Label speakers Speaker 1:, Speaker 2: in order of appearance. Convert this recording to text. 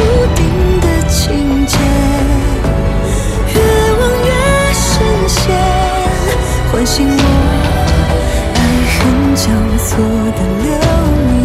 Speaker 1: 定的情节，越忘越深陷，唤醒我爱恨交错的流年。